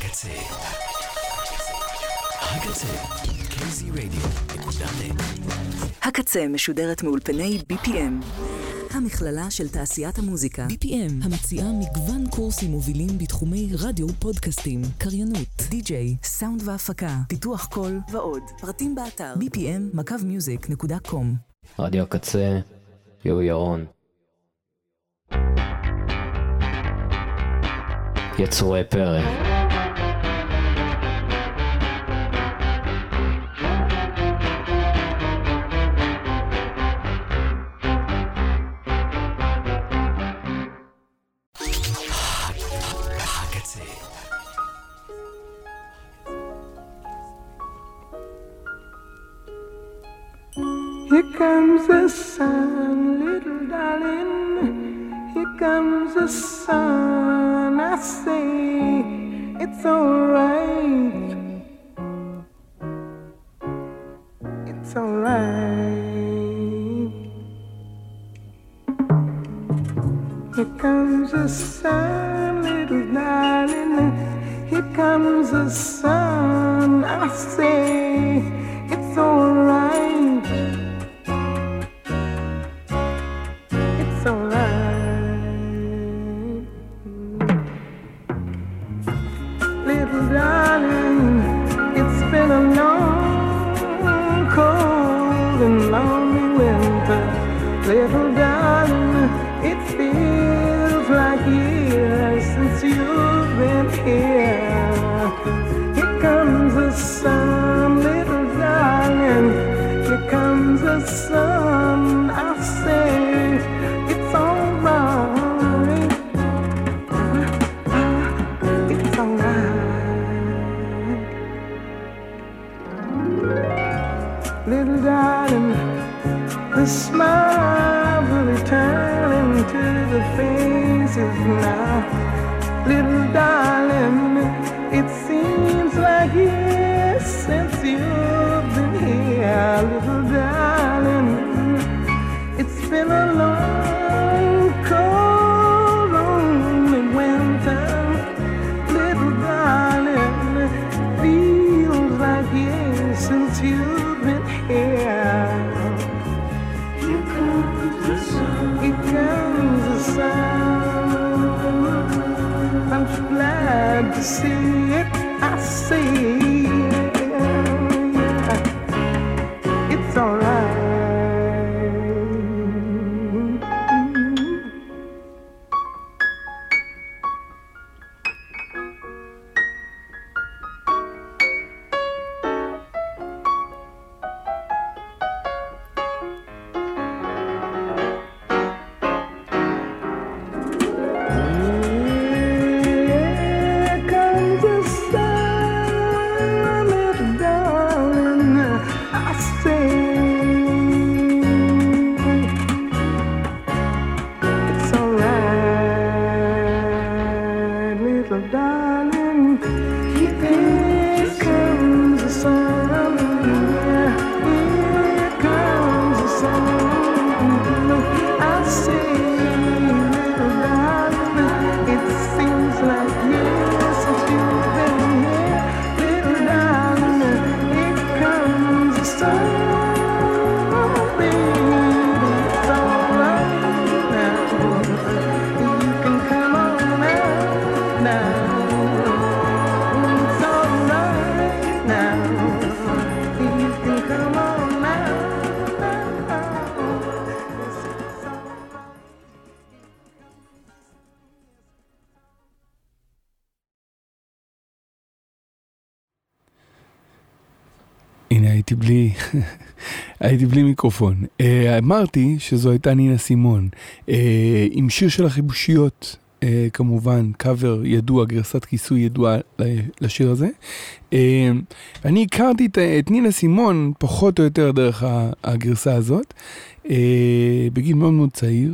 הקצה. kzradio.net. הקצה משודרת מאולפני BPM, המכללה של תעשיית המוזיקה. BPM, המציעה מגוון קורסים מובילים בתחומי רדיו, פודקאסטים, קריינות, די-ג'יי, סאונד והפקה, פיתוח קול ועוד. פרטים באתר bpm.music.com. רדיו הקצה, יו ירון. יצורי פרק. Here comes the sun, little darling. Here comes the sun. I say it's alright. It's alright. Here comes the sun, little darling. Here comes the sun. I say it's alright. Little darling, it feels like years since you've been here. Here comes the sun, little darling. Here comes the sun. I say it's alright. It's alright. Little darling, the smile will return into the faces now. Little darling, it seems like years since you've been here. Little darling, it's been a long, cold, lonely winter. Little darling, feels like years since you've been here. Here comes the sun. I'm so glad to see it. I see it's alright. הנה הייתי בלי מיקרופון. אמרתי שזו הייתה נינה סימון, עם שיר של החיבושיות, כמובן קאבר ידוע, גרסת כיסוי ידועה לשיר הזה. אני הכרתי את נינה סימון פחות או יותר דרך הגרסה הזאת, בגיל מאוד מאוד צעיר,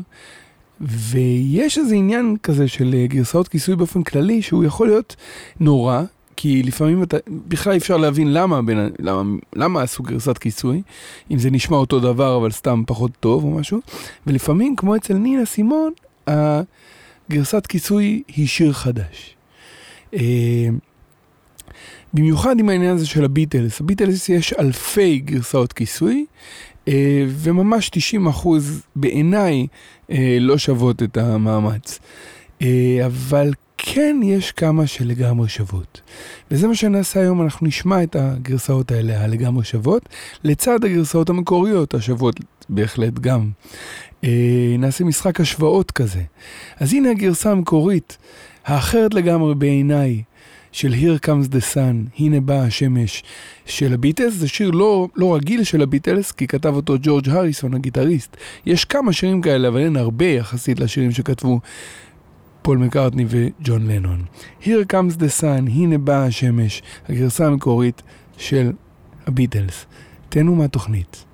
ויש איזה עניין כזה של גרסאות כיסוי באופן כללי, שהוא יכול להיות נורא, כי לפעמים בכלל אפשר להבין למה עשו גרסת כיסוי, אם זה נשמע אותו דבר אבל סתם פחות טוב או משהו, ולפעמים כמו אצל נינה סימון, הגרסת כיסוי היא שיר חדש. במיוחד עם העניין הזה של הביטלס. הביטלס יש אלפי גרסאות כיסוי, וממש 90% בעיניי לא שוות את המאמץ. אבל כן יש כמה שלגמרי שוות. וזה מה שנעשה היום, אנחנו נשמע את הגרסאות האלה הלגמרי שוות, לצד הגרסאות המקוריות השוות בהחלט גם. נעשה משחק השוואות כזה. אז הנה הגרסה המקורית, האחרת לגמרי בעיניי, של Here Comes the Sun, הנה באה השמש, של הביטלס. זה שיר לא רגיל של הביטלס, כי כתב אותו ג'ורג' הריסון, הגיטריסט. יש כמה שירים כאלה, אבל אין הרבה יחסית לשירים שכתבו פול מקארטני וג'ון לנון. Here Comes the Sun, הנה באה השמש, הגרסה המקורית של הביטלס. תהנו מהתוכנית.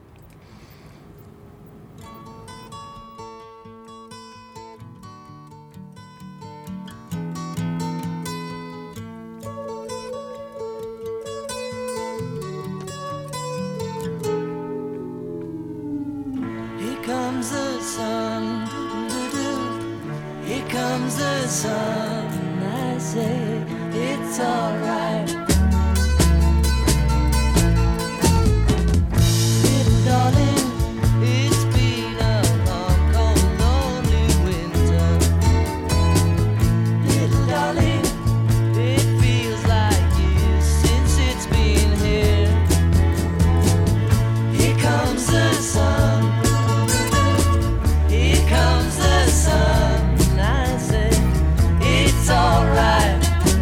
Comes the sun, I say it's alright. Little darling, it's been a long, cold, lonely winter. Little darling, it feels like years since it's been here. Here comes the sun. Here comes the sun. It's alright.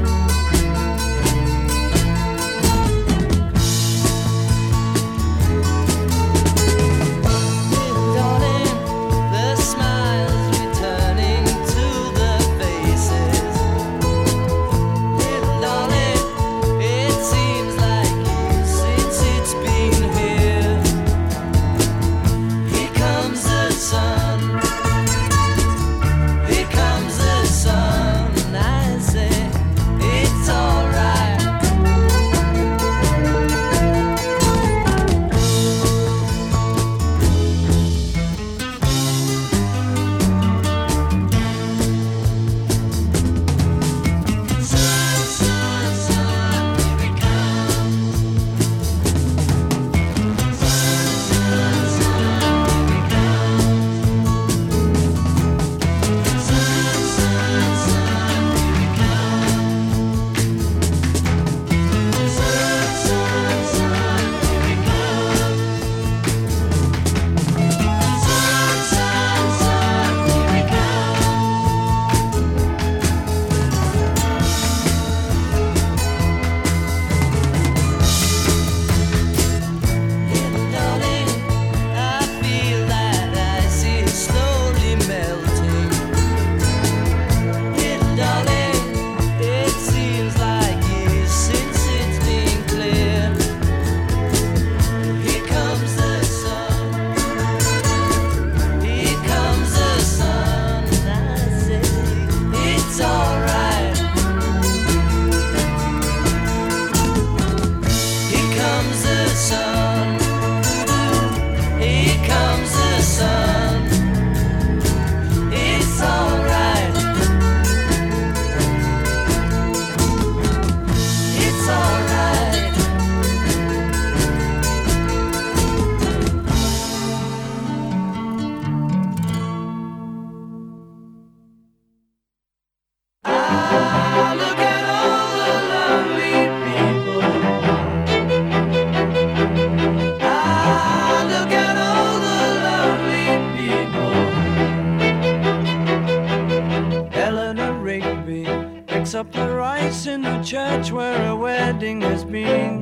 up the rice in the church where a wedding has been.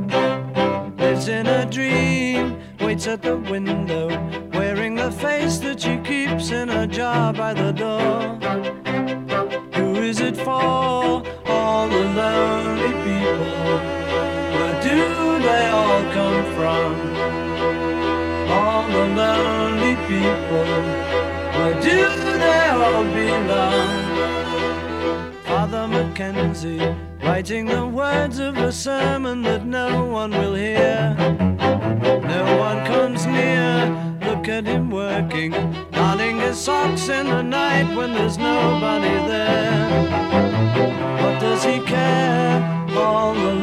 Lives in a dream, waits at the window, wearing the face that she keeps in a jar by the door. Who is it for? All the lonely people. Where do they all come from? All the lonely people. Where do they all belong? Father Mackenzie, writing the words of a sermon that no one will hear. No one comes near, look at him working, darning his socks in the night when there's nobody there. What does he care? All the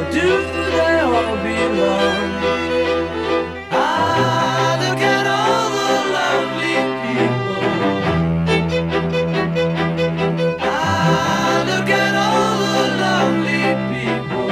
Where do they all belong? Ah, look at all the lovely people. Ah, look at all the lovely people.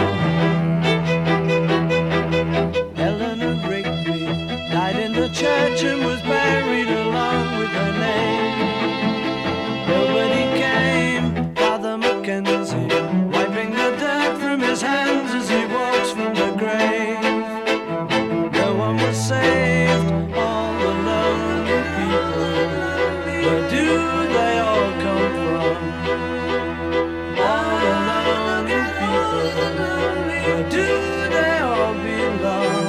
Eleanor Rigby died in the church and was buried along with her name. Nobody came, Father Mackenzie, wiping the dirt from his hands as he walks from the grave. No one was saved, all the lonely people. Where do they all come from? All the lonely people. Where do they all belong?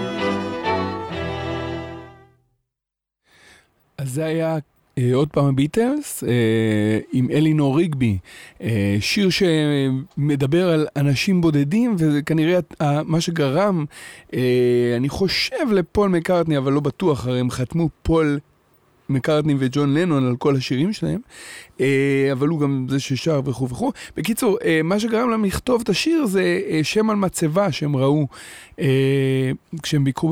אז זה היה עוד פעם הביטלס, עם אלינור ריגבי, שיר שמדבר על אנשים בודדים, וזה כנראה מה שגרם, אני חושב לפול מקארטני, אבל לא בטוח, הרי הם חתמו פול מקארטני וג'ון לנון על כל השירים שלהם, אבל הוא גם זה ששר וכו' וכו'. בקיצור, מה שגרם להם לכתוב את השיר זה שם על מצבה שהם ראו כשהם ביקרו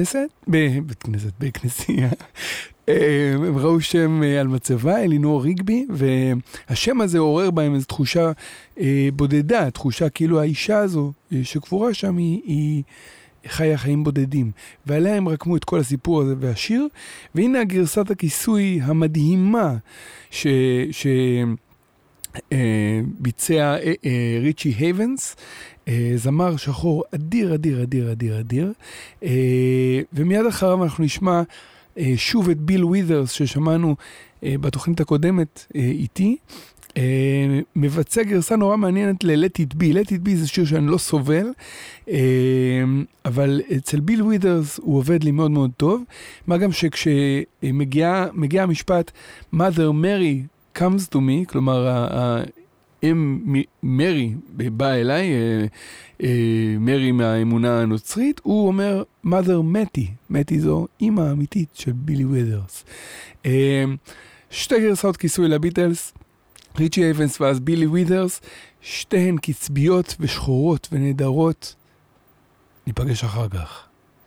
בכנסייה. הם ראו שם על מצבה, אלינור ריגבי, והשם הזה עורר בהם איזו תחושה בודדה, תחושה כאילו האישה הזו שקבורה שם היא חיה חיים בודדים. ועליה הם רקמו את כל הסיפור הזה והשיר, והנה הגרסת הכיסוי המדהימה שביצע ריצ'י הייבנס, זמר שחור אדיר, אדיר, אדיר, אדיר, אדיר. ומיד אחריו אנחנו נשמע שוב את ביל ווית'רס ששמענו בתוכנית הקודמת איתי, מבצע גרסה נורא מעניינת ל-Let It Be. Let It Be זה שיר שאני לא סובל, אבל אצל ביל ווית'רס הוא עובד לי מאוד מאוד טוב, מה גם שכשמגיע המשפט Mother Mary comes to me, כלומר מרי באה אליי, מרי מהאמונה הנוצרית, הוא אומר mother מתי זו אמא האמיתית של בילי ווית'רס. שתי גרסאות כיסוי לביטלס, ריצ'י אייבנס ואז בילי ווית'רס, שתיהן קצביות ושחורות ונהדרות. ניפגש אחר כך.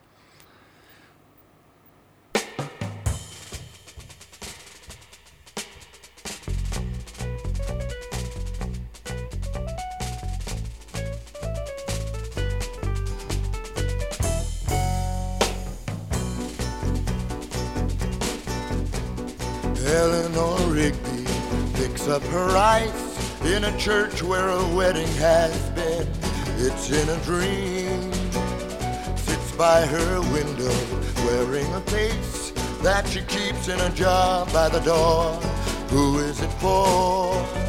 Eleanor Rigby picks up her rice in a church where a wedding has been. It's in a dream. Sits by her window wearing a face that she keeps in a jar by the door. Who is it for?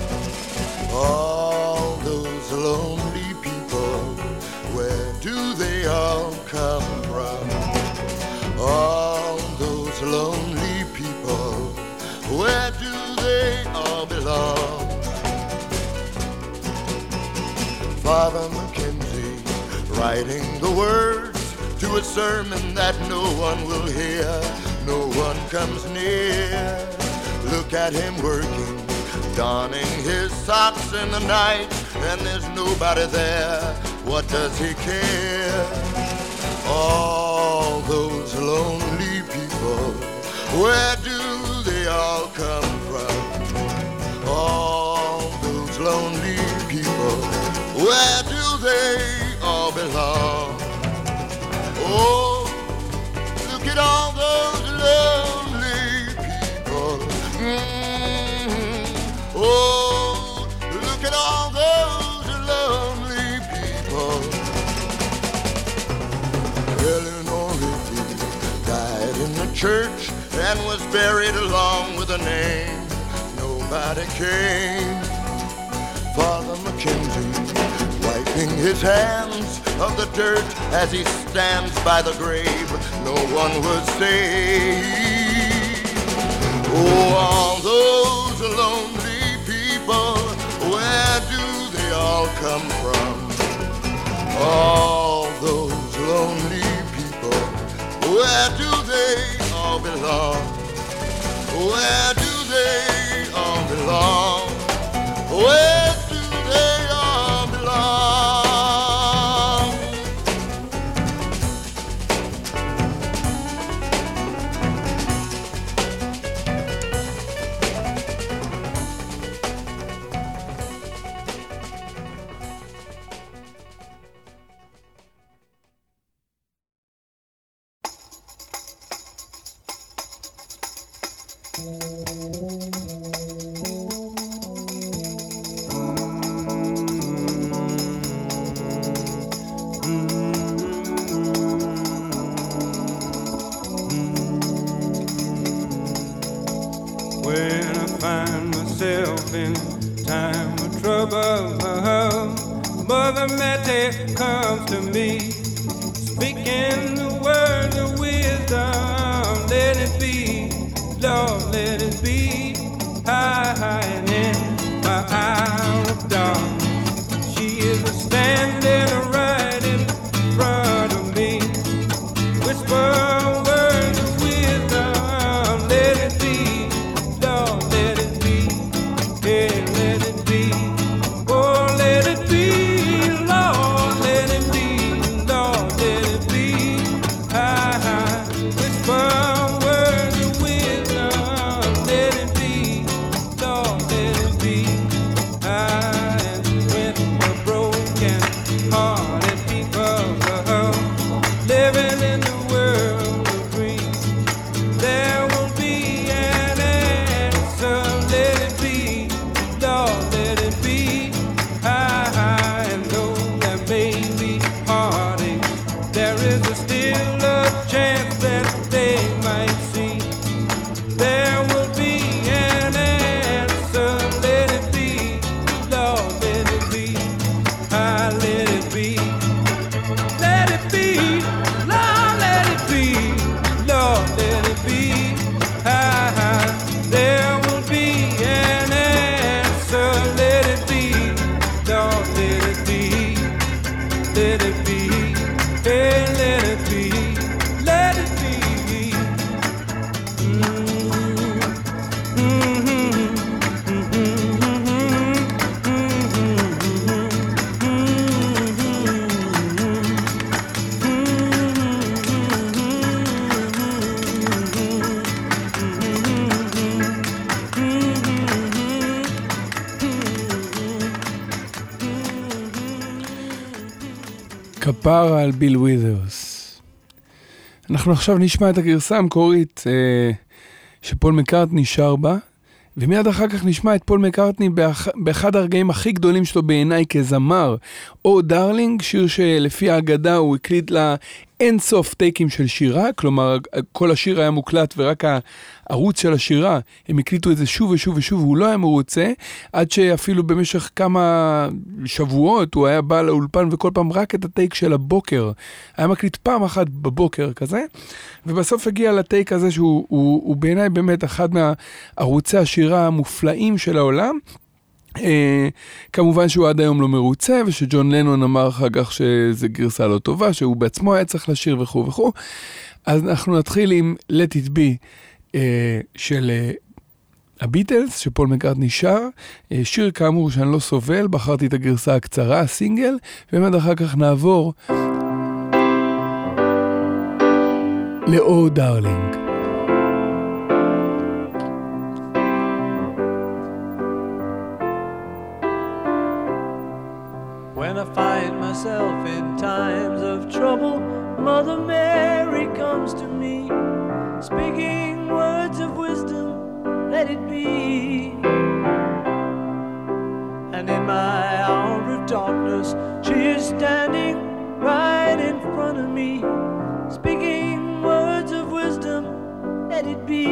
All those lonely people. Where do they all come from? All those lonely people. Where do they all belong? Father Mackenzie writing the words to a sermon that no one will hear, no one comes near. Look at him working, donning his socks in the night, and there's nobody there. What does he care? All those lonely people, where do they all come from? All those lonely people, where do they all belong? Oh, look at all those lonely people. Oh, look at all those lonely people. Eleanor Rigby died in the church and was buried along with a name. Nobody came. Father Mackenzie wiping his hands of the dirt as he stands by the grave. No one was saved. Oh, all those lonely people, where do they all come from? All those lonely people, where do they all belong? Where do they all belong? Where do they all belong? When I find myself in time of trouble, Mother Mary comes to me, speaking the words of wisdom. Let it be, Lord, let it be. High and in my hour of darkness, she is standing right in front of me. Whisper words of wisdom. Let it be, Lord, let it be. Yeah, let it be. Oh, let it be, Lord, let it be. Lord, let it be. Whisper words of wisdom. Let it be, Lord, let it be. And when we're broken hearted people living in the world of dreams, there will be an answer. Let it be, Lord, let it be. And though there may be heartache, there is still a chance that they might see. There will be an answer. Let it be, Lord, let it be. Let it be. Let it be, Lord, let it be. Lord, let it be. There will be an answer. Let it be, Lord, let it be. Let it be. Hey, let it be. Let it be. כפרה על ביל ווית'רס. אנחנו עכשיו נשמע את הגרסה המקורית שפול מקארטני שר בה, ומיד אחר כך נשמע את פול מקארטני באחד הרגעים הכי גדולים שלו בעיניי כזמר, או דארלינג, שיר שלפי האגדה הוא הקליט לה אין סוף טייקים של שירה, כלומר כל השיר היה מוקלט ורק הערוץ של השירה, הם הקליטו את זה שוב ושוב ושוב, והוא לא היה מרוצה, עד שאפילו במשך כמה שבועות הוא היה בא לאולפן וכל פעם רק את הטייק של הבוקר, היה מקליט פעם אחת בבוקר כזה, ובסוף הגיע לטייק הזה שהוא בעיניי באמת אחד מהערוצי השירה המופלאים של העולם, כמובן שהוא עד היום לא מרוצה, ושג'ון לנון אמר אחר כך שזה גרסה לא טובה, שהוא בעצמו היה צריך לשיר וכו' וכו'. אז אנחנו נתחיל עם Let It Be של הביטלס, שפול מקארטני שר, שיר כאמור שאני לא סובל, בחרתי את הגרסה הקצרה, הסינגל, ומיד אחר כך נעבור ל-Oh Darling. When I find myself in times of trouble, Mother Mary comes to me, speaking words of wisdom, let it be. And in my hour of darkness, she is standing right in front of me, speaking words of wisdom, let it be.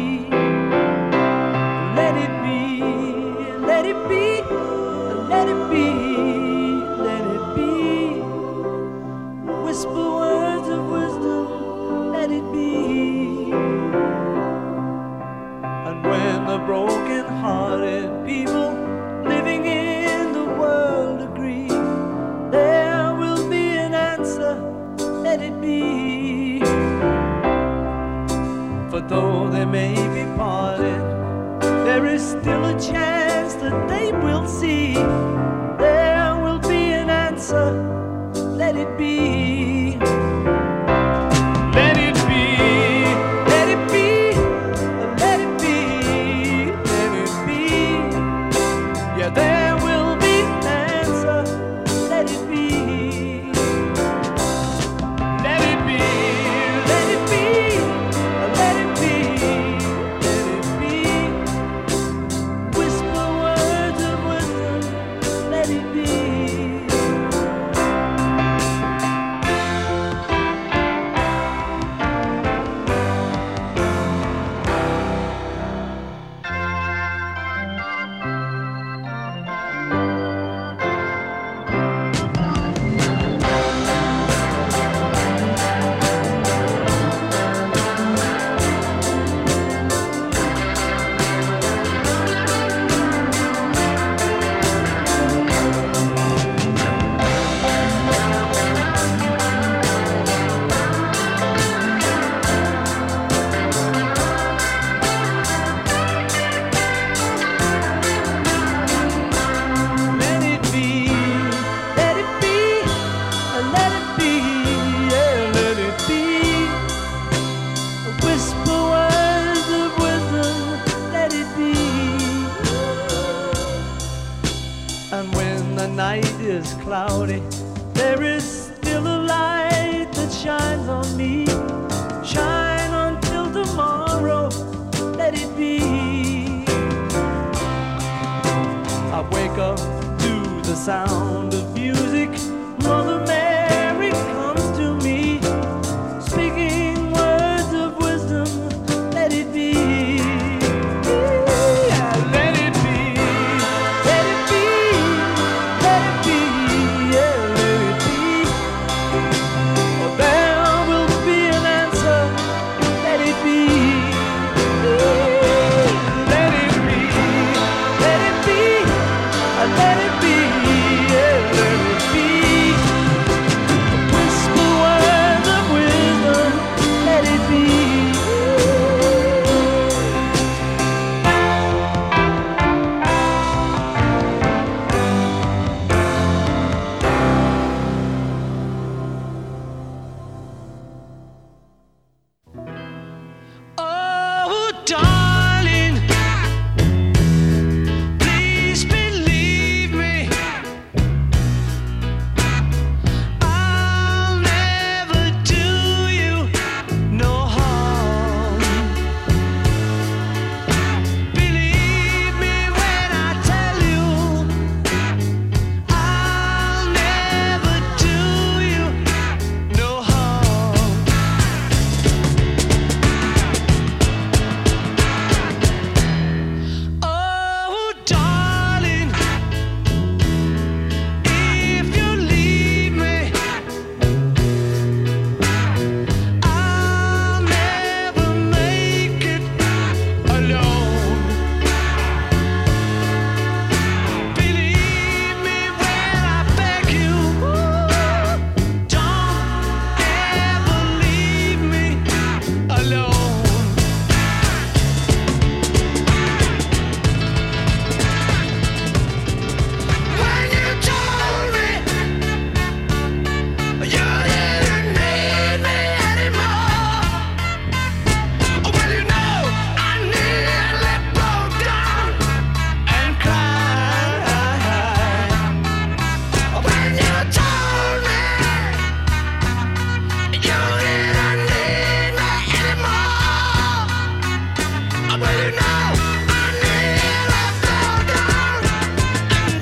Let it be, let it be, let it be. Whisper words of wisdom, let it be. And when the broken-hearted people living in the world agree, there will be an answer, let it be. For though they may be parted, there is still a chance that they will see. There will be an answer, let it be. Let it be, let it be, let it be, let it be. Yeah, there will be an answer, let it be. Let it be, let it be, let it be, let it be. be, yeah, let it be. Whisper words of wisdom, let it be. And when the night is cloudy, there is still a light that shines on me. Shine until tomorrow, let it be. I wake up to the sound of music. Mother Mary comes to me, speaking words of wisdom, let it be. Yeah, let it be, let it be, let it be, yeah, let it be. Oh, there will be an answer, let it be. Let it be, let it be, let it be, yeah, let it be. Whisper words of wisdom, let it be. Oh, darling, please believe me. I'll never do you no harm. Believe me when I tell you, I'll never do you no harm. Oh, darling, if you leave me, I'll never make it alone. Believe me when I beg you, don't ever leave me alone. When you told me you didn't need me anymore, well, you know I nearly broke down and cried. When you told me you didn't need me anymore, well, you know I nearly fell down and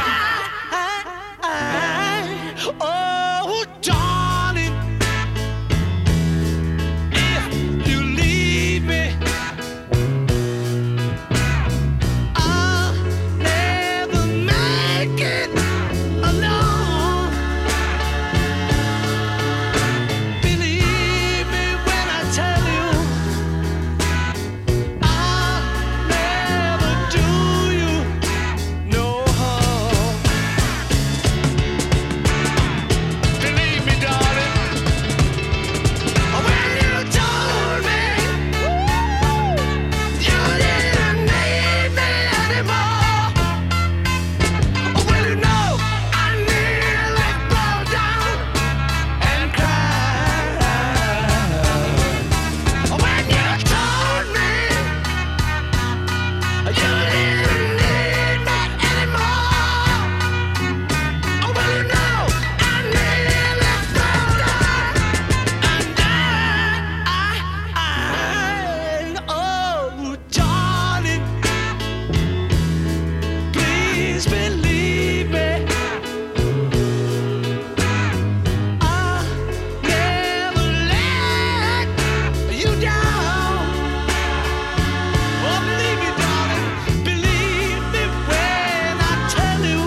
died. Oh, darling, if you leave me, I'll never make it alone. Believe me when I tell you, I'll never do you no harm. Believe me, darling, when you told me you didn't need me anymore, well, you know I nearly broke down and cried. When you told me you didn't need me anymore, well, you know I nearly fell down and died. Oh, darling, please believe me, I'll never let you down. Oh, believe me, darling, believe me when I tell you,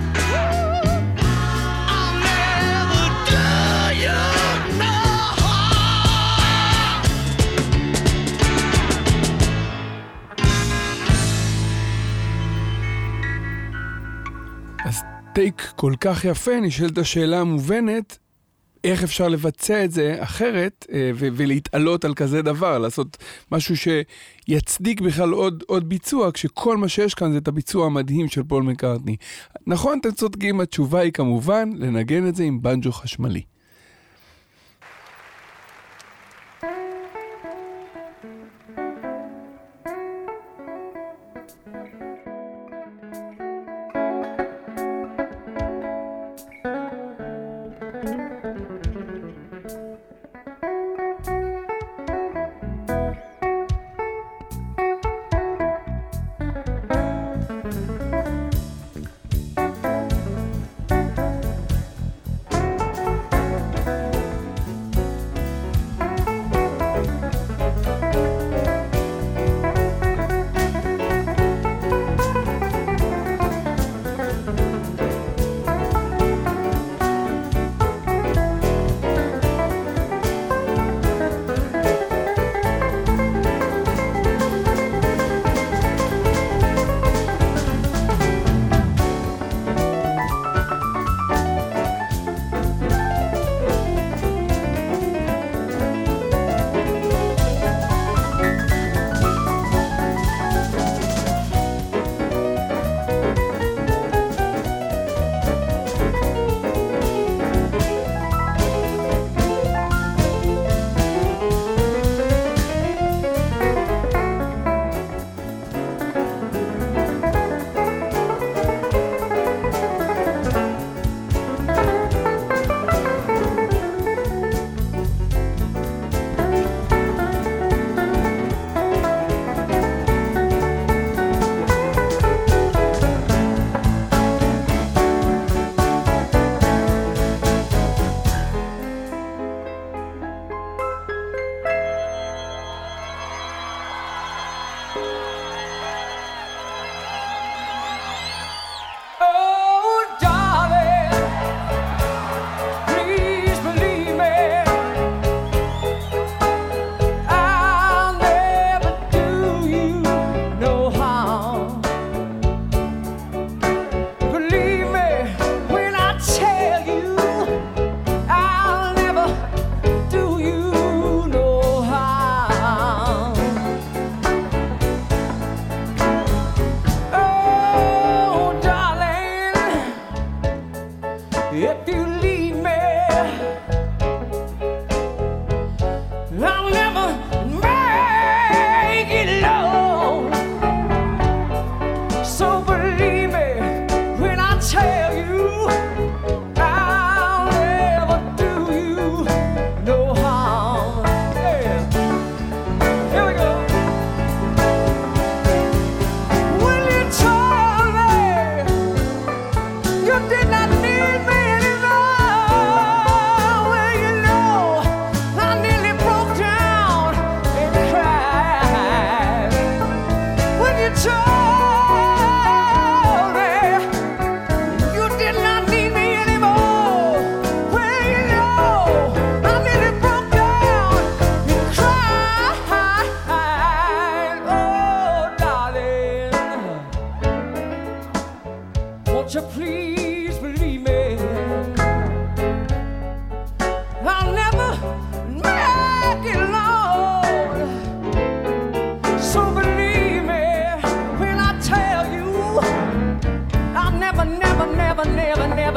I'll never do you no harm. אז טייק כל כך יפה, נשאלת השאלה המובנת, איך אפשר לבצע את זה אחרת ולהתעלות על כזה דבר, לעשות משהו שיצדיק בכלל עוד ביצוע, כשכל מה שיש כאן זה את הביצוע המדהים של פול מקארטני. נכון, אתם צודקים, התשובה היא כמובן לנגן את זה עם בנג'ו חשמלי.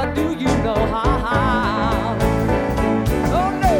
but do you know how? Oh no.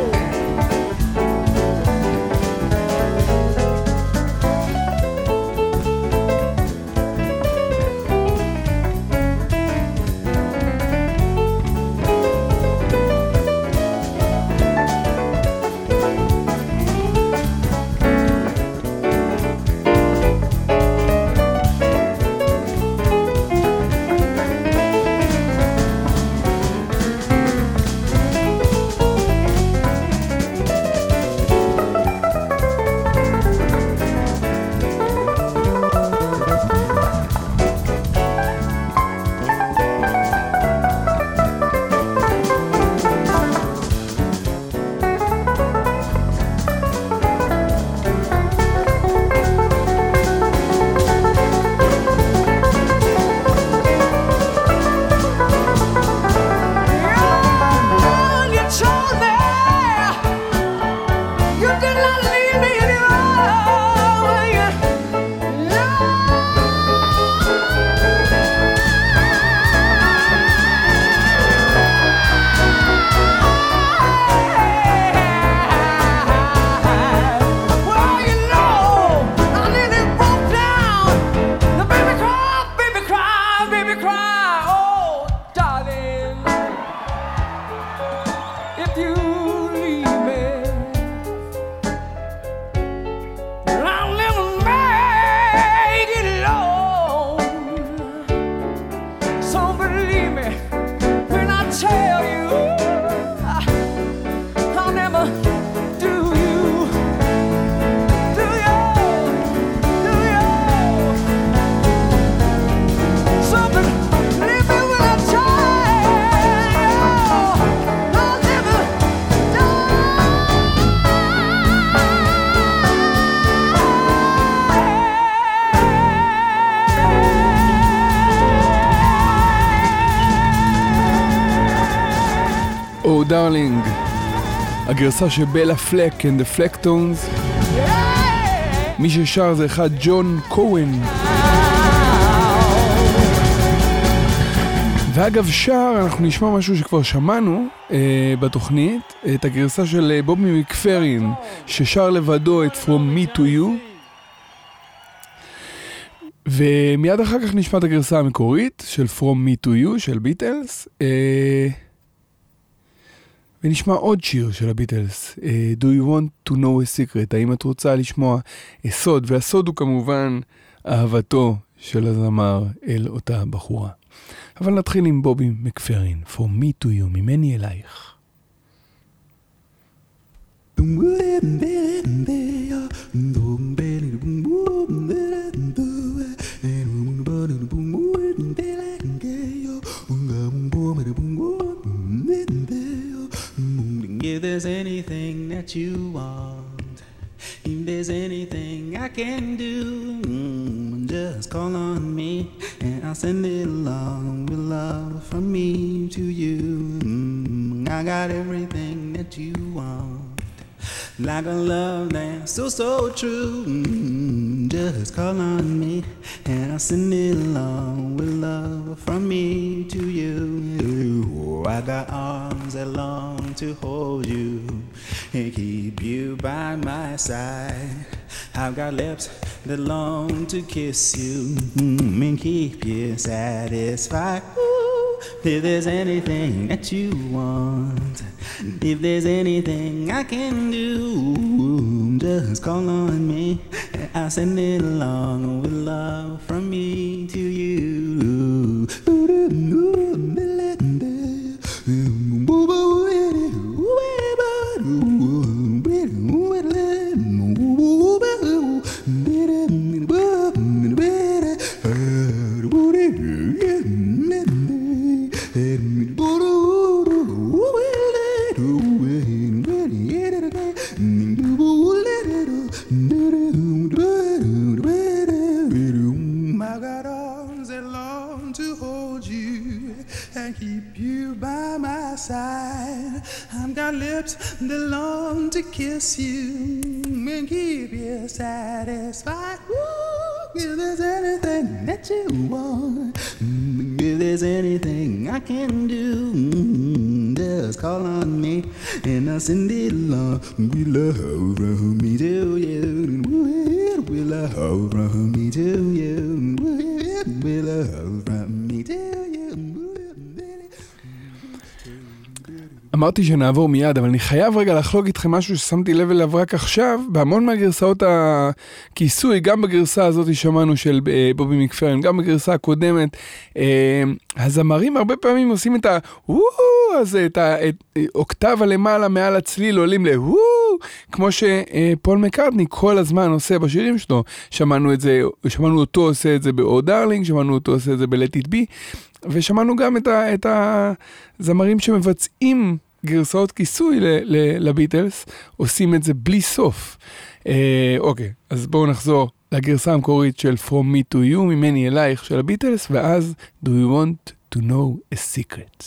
Oh Darling, הגרסה של בלה פלק and the Flecktones. מי ששר זה אחד ג'ון קוהן. ואגב שר, אנחנו נשמע משהו שכבר שמענו בתוכנית, את הגרסה של בובי מקפרין, ששר לבדו את From Me to You. ומיד אחר כך נשמע את הגרסה המקורית של From Me to You של ביטלס. ונשמע עוד שיר של הביטלס, Do you want to know a secret? האם את רוצה לשמוע סוד? והסוד הוא כמובן אהבתו של הזמר אל אותה בחורה. אבל נתחיל עם בובי מקפרין, From Me to You, ממני אלייך. If there's anything that you want, if there's anything I can do, just call on me and I'll send it along with love from me to you. I got everything that you want, like a love that's so, so true. Just call on me and I'll send it along with love from me to you. I got arms that long to hold you and keep you by my side. I've got lips that long to kiss you and keep you satisfied. If there's anything that you want, if there's anything I can do, just call on me and I'll send it along with love from me to you. That long to kiss you and keep you satisfied. Ooh, if there's anything that you want, If there's anything I can do, just call on me and I'll send it along. We love from me to you. We love from me to you. We love from me to you. אמרתי שנעבור מיד, אבל אני חייב רגע לחלוק איתכם משהו ששמתי לב אליו רק עכשיו. בהמון מהגרסאות הכיסוי, גם בגרסה הזאת שמענו של בובי מקפרן, גם בגרסה הקודמת, הזמרים הרבה פעמים עושים את הזה, את האוקטב הלמעלה מעל הצליל, עולים כמו שפול מקארטני כל הזמן עושה בשירים שלו. שמענו אותו עושה את זה ב-Oh Darling, שמענו אותו עושה את זה ב-Let It Be, ושמענו גם את הזמרים שמבצעים גרסאות כיסוי לביטלס, עושים את זה בלי סוף. אוקיי, אז בואו נחזור לגרסה המקורית של From Me to You, ממני אלייך של הביטלס, ואז Do You Want to Know a Secret?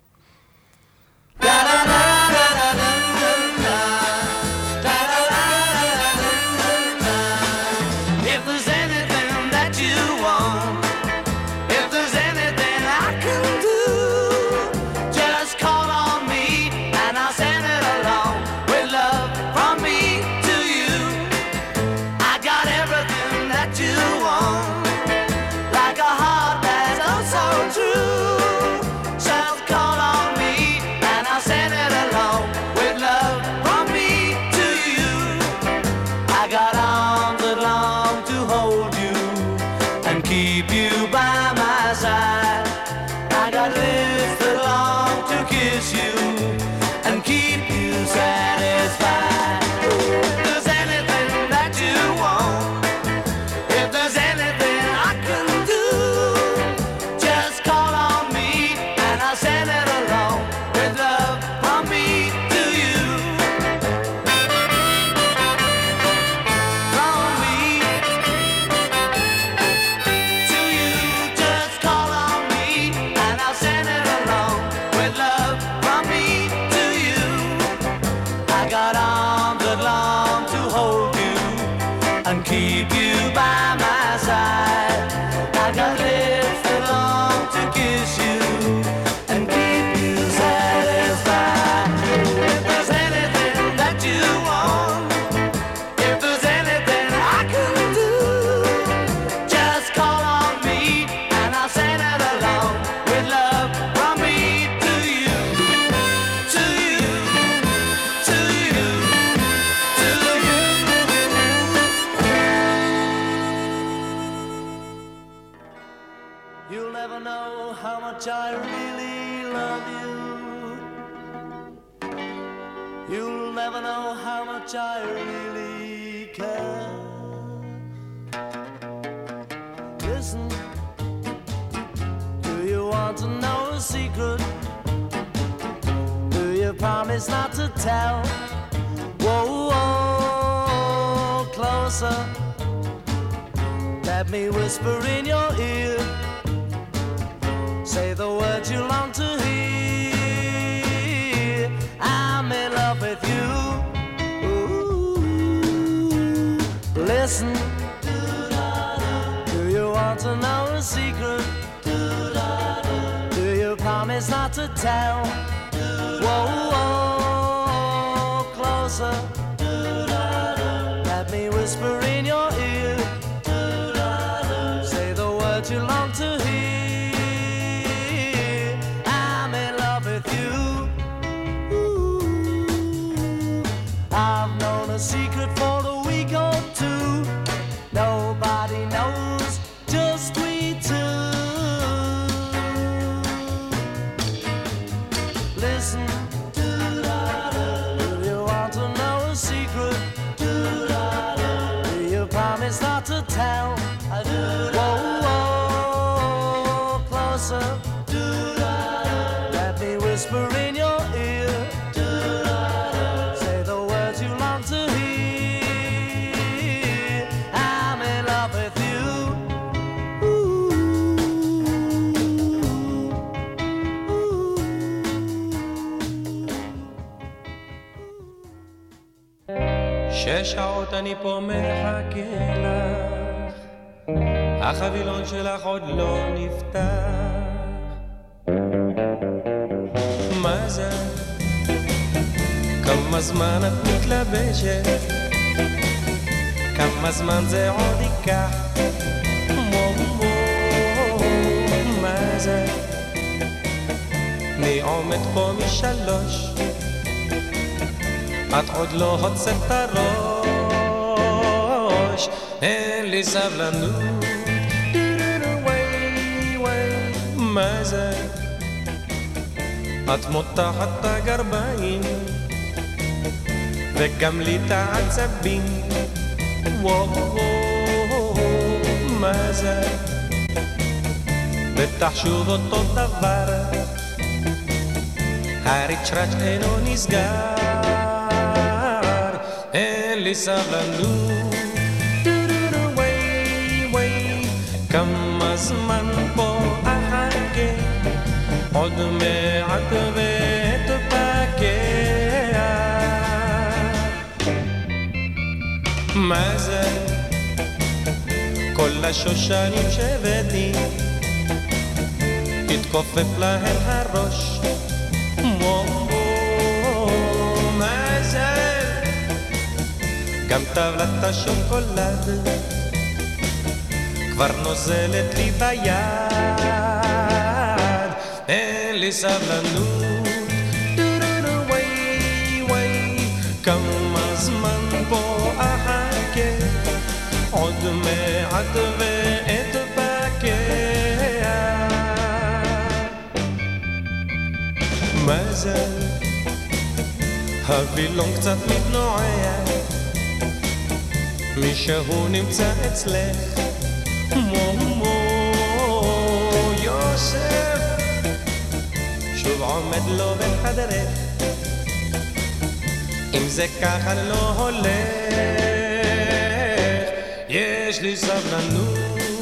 Not to tell. Whoa, whoa, closer. Let me whisper in your ear. Say the words you long to hear. I'm in love with you. Ooh, listen. Do you want to know a secret? Do you promise not to tell? Whoa, whoa, closer. Let me whisper in your ear. Say the words you long to hear. I'm in love with you. Ooh, I've known a secret for a week or two. Nobody knows, just we two. Listen. Not to tell. Whoa, whoa, closer. Let me whisper in your ear. Say the words you long to hear. I'm in love with you. שש שעות אני פה מחכה לך, החבילון שלך עוד לא נפתח, כמה זמן את מתלבשת, כמה זמן זה עוד ייקח, מה זה? אני עומד פה משלוש, את עוד לא הוצאת את הראש, אין לי סבלנות, מה זה? את מותחת את הגרביים וגם לי את העצבים, מה זה? בטח שוב אותו דבר, הריצ'רץ' אינו נסגר, אין לי סבלנות, כמה זמן פה אחכה, עוד מעט ותפקע, מה זה? כל השושנים שבדי תתכופף להם הראש, מה זה? גם טבלת השוקולד כבר נוזלת לי ביד, אין לי סבלנות, כמה זמן פה אחכה, עוד מעט ואתפקע, מה זה? הווילון קצת מתנועע, מישהו נמצא אצלך, יוסף שוב עומד לו בחדרך, אם זה ככה אני לא הולך, יש לי סבלנות,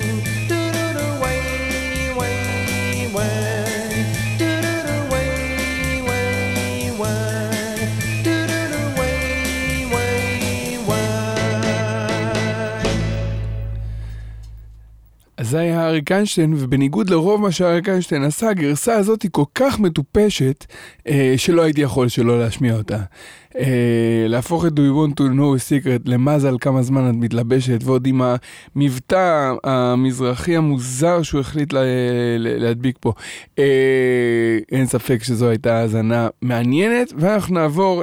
זה היה אריק איינשטיין, ובניגוד לרוב מה שאריק איינשטיין עשה, הגרסה הזאת היא כל כך מטופשת, שלא הייתי יכול שלא להשמיע אותה. להפוך את Do You Want to Know a Secret למזל כמה זמן את מתלבשת, ועוד עם המבטא המזרחי המוזר שהוא החליט להדביק פה. אין ספק שזו הייתה האזנה מעניינת, ואנחנו נעבור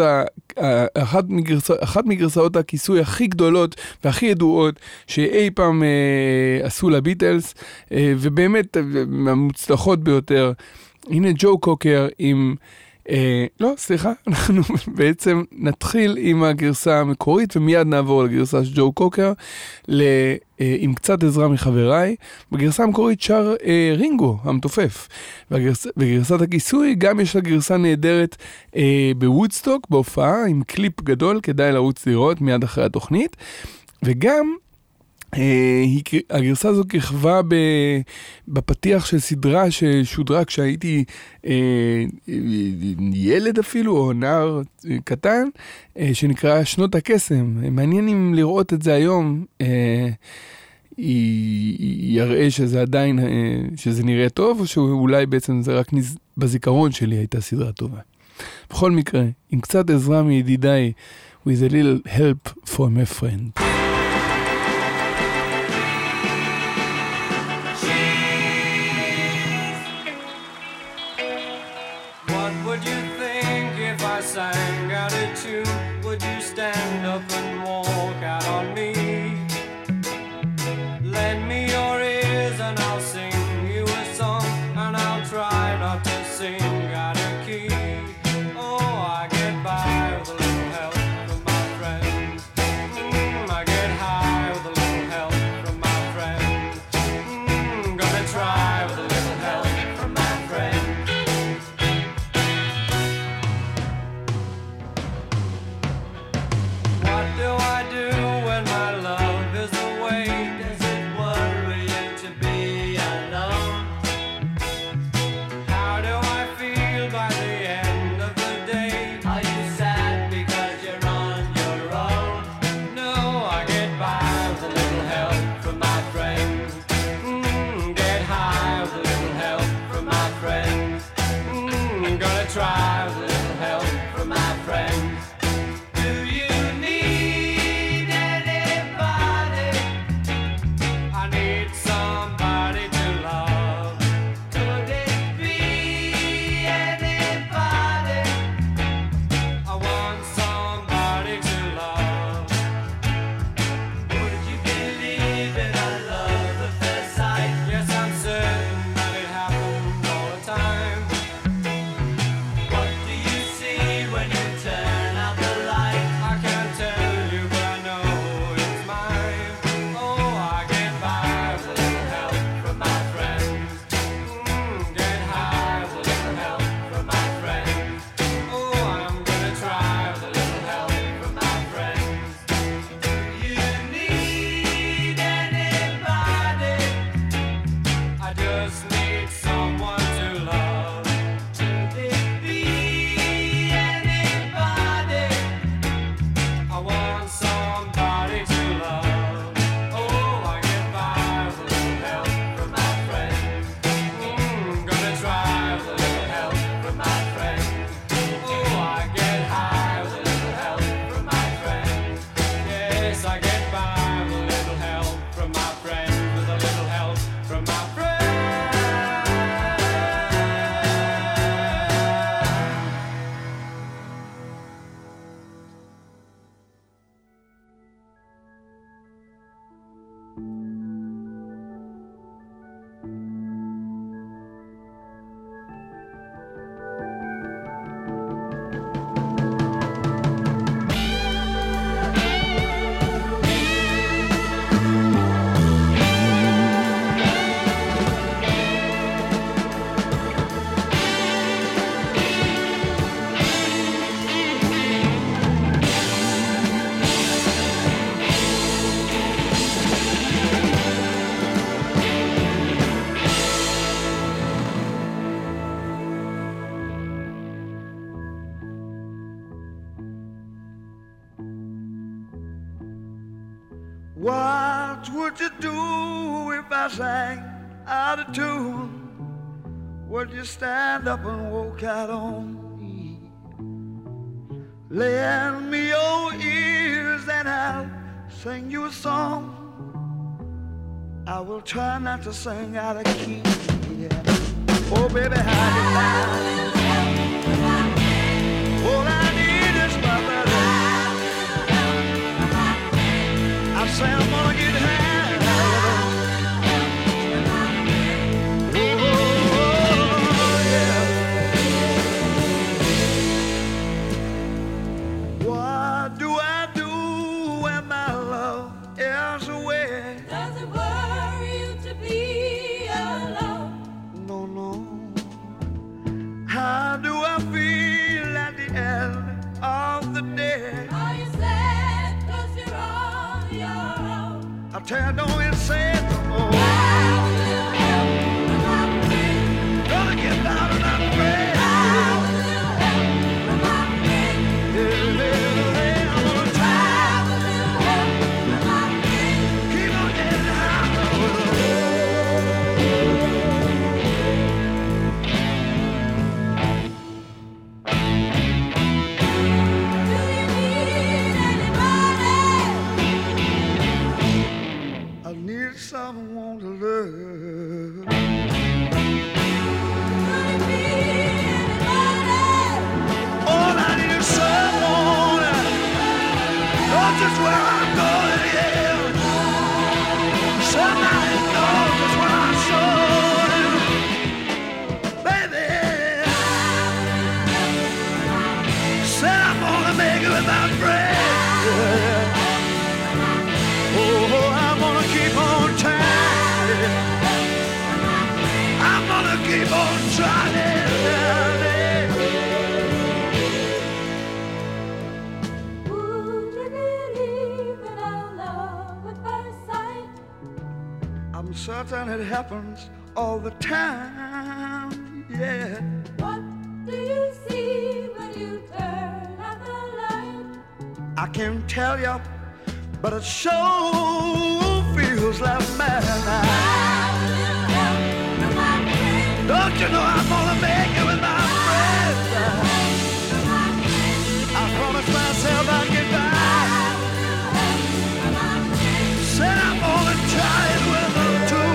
לאחת מגרסאות הכיסוי הכי גדולות והכי ידועות שאי פעם עשו לביטלס, ובאמת מהמוצלחות ביותר. הנה ג'ו קוקר עם... לא, סליחה, אנחנו בעצם נתחיל עם הגרסה המקורית ומיד נעבור לגרסה של ג'ו קוקר עם קצת עזרה מחבריי. בגרסה המקורית שר רינגו המתופף, ובגרסת הכיסוי גם יש לה גרסה נהדרת בוודסטוק בהופעה עם קליפ גדול, כדאי לרוץ לראות מיד אחרי התוכנית. וגם הגרסה הזו כיכבה בפתיח של סדרה ששודרה כשהייתי ילד אפילו, או נער קטן, שנקרא שנות הקסם. מעניין אם לראות את זה היום, יראה שזה עדיין, שזה נראה טוב, או שאולי בעצם זה רק בזיכרון שלי הייתה סדרה טובה. בכל מקרה, עם קצת עזרה מידידיי, with a little help from a friend. Sang out a tune, would you stand up and walk out on me? Lend me your ears and I'll sing you a song, and I'll try not to sing out of key. Oh, I get by with a little help from my friends. I get high with a little help from my friends. Gonna try with a little help from my friends. What do I do when my friends. Do you need anybody? I need somebody to love. Could it be anybody? I want somebody to love. Would you believe in a love at first sight? Yes, I'm certain that it happens all the time. What do you see when you turn out the light? I can't tell you, but I know it's mine. Oh, I get by with a little help from my friends. Get high with a little help from my friends. Oh, I'm gonna try with a little help from my friends. Do you need anybody? I just need someone to love. Could it be anybody? I want somebody to love. Oh, I get by with a little help from my friends. Gonna try with a little help from my friends. Oh, I get high with a little help from my friends. Yes, I get by with a little help from my friends. With a little help from my friends. What would you do if I sang out of tune? Would you stand up and walk out on me? Lend me your ears and I'll sing you a song. I will try not to sing out of key. Yeah. Oh, baby, how you like? All I need is my brother. I say I'm gonna get high. Oh, yeah. What do I do when my love is away? Does it worry you to be alone? No, no. How do I feel at the end of the day? Are you sad 'cause you're on your own? I tell you, don't even say it no more. Gonna get down and I'm afraid. I'm gonna try. Keep on getting high. Do you need anybody? I need someone to love. Could it be anybody? All I need is someone. Knows just where I'm going, yeah. Somebody knows just where I'm going, baby. Said I'm gonna make it with my friends. Oh, I'm gonna keep on trying. I'm gonna keep on trying. Would you believe in our love at first sight? I'm certain it happens all the time, yeah. What do you see when you turn out the light? I can't tell you, but it sure feels like madness. Don't you know I'm gonna make it with my friends? I'm promised myself I'd get back. Said I'm gonna try it with them too.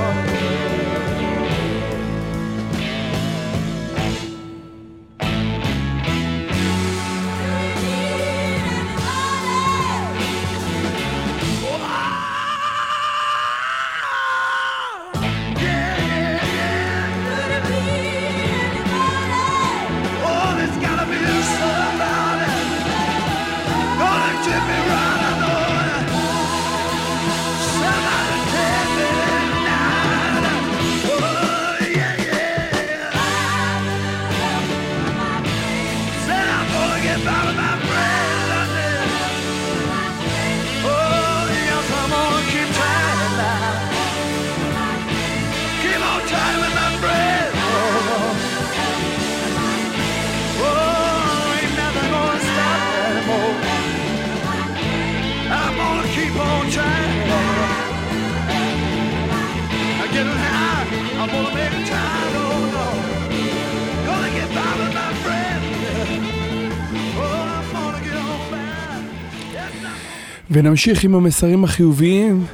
I'm gonna make a time, oh no. Gonna get by with my friend. Oh, I'm gonna get on back. ונמשיך עם המסרים החיוביים.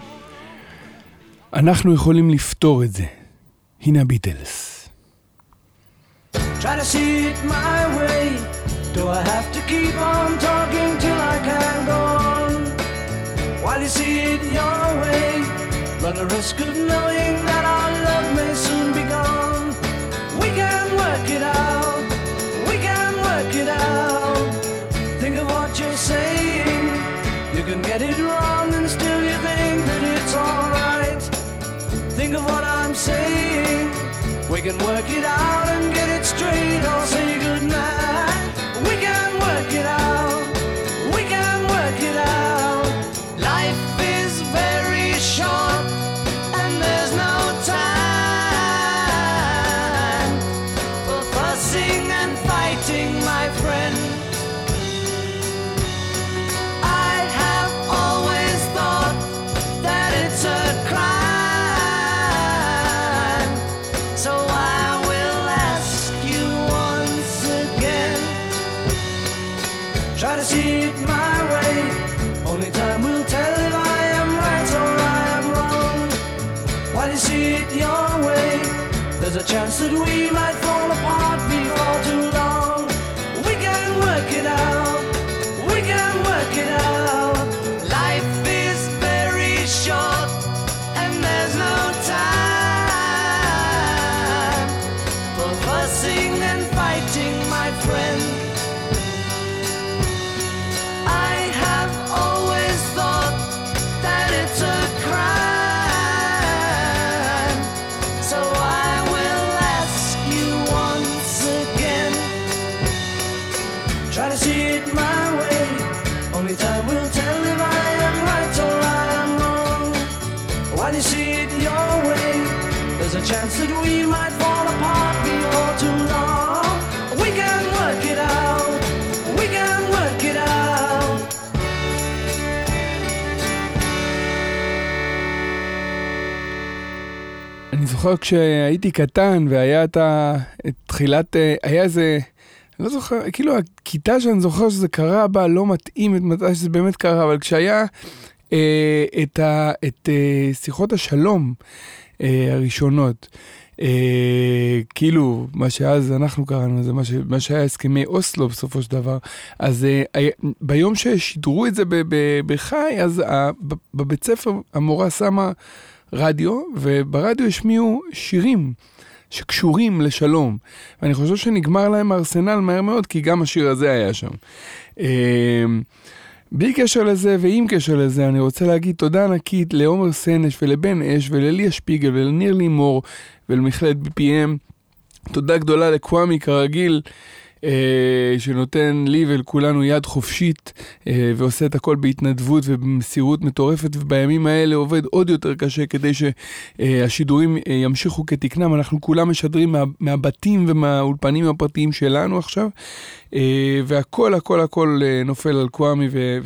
אנחנו יכולים לפתור את זה. הנה הביטלס. Try to see it my way. Do I have to keep on talking till I can go on? While you see it your way, run the risk of knowing that our love may soon be gone. We can work it out. We can work it out. Think of what you're saying. You can get it wrong and still you think that it's alright. Think of what I'm saying. We can work it out and get it straight. I'll say goodnight. We can work it out. We can work it out. Life is very short and there's no time for fussing and fighting, my friend. I have always thought that it's a crime. So I will ask you once again. Try to see it my way. Only time will tell if I am right or I am wrong. While you see it your way, there's a chance that we might fall apart before too long. We can work it out. We can work it out. Life is very short and there's no time for fussing and fighting, my friend. I have always thought that it's a crime. So I will ask you once again. Try to see it my way. Only time will tell if I am right or I am wrong. While you see it your way, there's a chance that we might fall apart before too long. We can work it out. We can work it out. אני זוכר כשהייתי קטן והיה את תחילת, היה איזה, אני לא זוכר, כאילו הכיתה שאני זוכר שזה קרה בה לא מתאים את מתי שזה באמת קרה, אבל כשהיה את שיחות השלום הראשונות, כאילו מה שאז אנחנו קראנו, זה מה שהיה הסכמי אוסלו בסופו של דבר, אז ביום ששידרו את זה בחי, אז בבית ספר המורה שמה רדיו, וברדיו השמיעו שירים שקשורים לשלום. ואני חושב שנגמר להם הארסנל מהר מאוד, כי גם השיר הזה היה שם. בלי קשר לזה ועם קשר לזה, אני רוצה להגיד תודה ענקית לעומר סנש ולבן אש ולליה שפיגל ולניר לימור ולמכללת BPM. תודה גדולה לקוואמי כרגיל, שנותן לי ולכולנו יד חופשית, ועושה את הכל בהתנדבות ובמסירות מטורפת, ובימים האלה עובד עוד יותר קשה כדי שהשידורים ימשיכו כתקנם. אנחנו כולם משדרים מהבתים ומהאולפנים הפרטיים שלנו עכשיו, והכל הכל הכל נופל על קוואמי,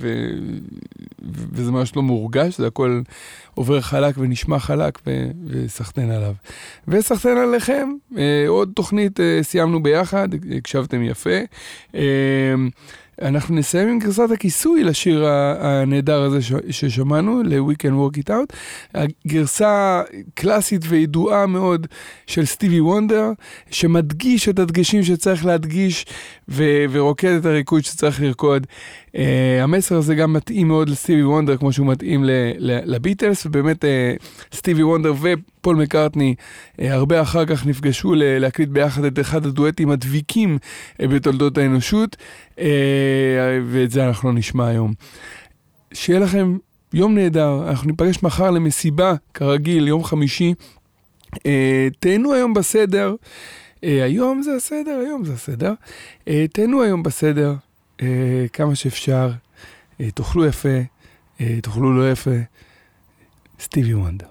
וזה ממש לא מורגש, זה הכל עובר חלק ונשמע חלק, וסחטן עליו. וסחטן עליכם, עוד תוכנית סיימנו ביחד, הקשבתם יפה. אנחנו נסיים עם גרסת הכיסוי לשיר הנהדר הזה ששמענו, ל-We Can Work It Out. הגרסה קלאסית וידועה מאוד של סטיבי וונדר, שמדגיש את הדגשים שצריך להדגיש ורוקד את הריקוד שצריך לרקוד. המסר הזה גם מתאים מאוד לסטיבי וונדר, כמו שהוא מתאים לביטלס, ובאמת סטיבי וונדר ופול מקארטני הרבה אחר כך נפגשו להקליט ביחד את אחד הדואטים הדביקים בתולדות האנושות, ואת זה אנחנו נשמע היום. שיהיה לכם יום נהדר, אנחנו ניפגש מחר למסיבה, כרגיל, יום חמישי. תהנו היום בסדר, היום זה הסדר, תהנו היום בסדר, כמה שאפשר, תאכלו יפה, תאכלו לא יפה, סטיבי וונדר.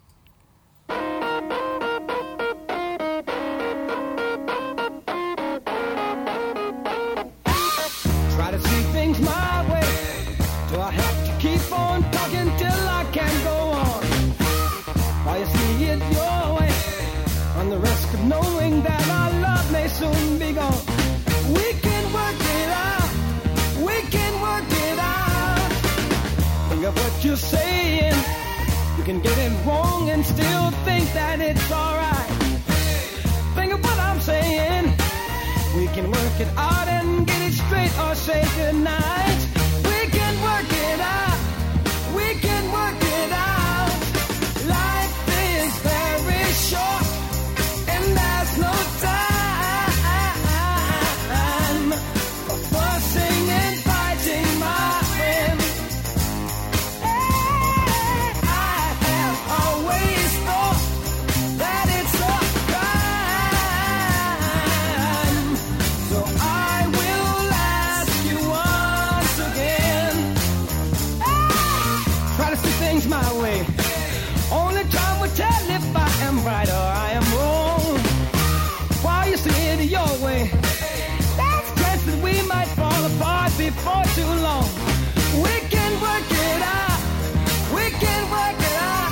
Knowing that our love may soon be gone, we can work it out, we can work it out. Think of what you're saying, you can get it wrong and still think that it's alright. Think of what I'm saying, we can work it out and get it straight or say goodnight. We can work it out, we can work it out. Life is very short, there's no time for fussing and fighting, my friend. I have always thought that it's a crime, so I will ask you once again. Try to see things my way. Only time will tell if I am right or I am wrong. While you see it your way, that's chance that we might fall apart before too long. We can work it out, we can work it out.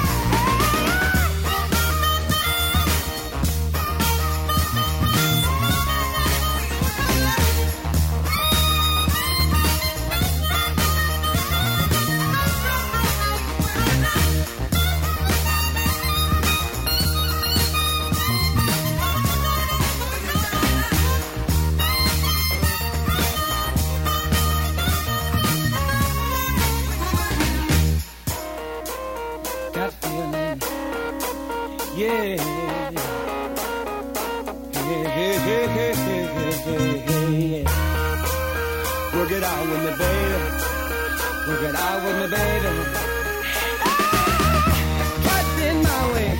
Yeah. Work it out with me, baby. Work it out with me, baby. Cut in my way.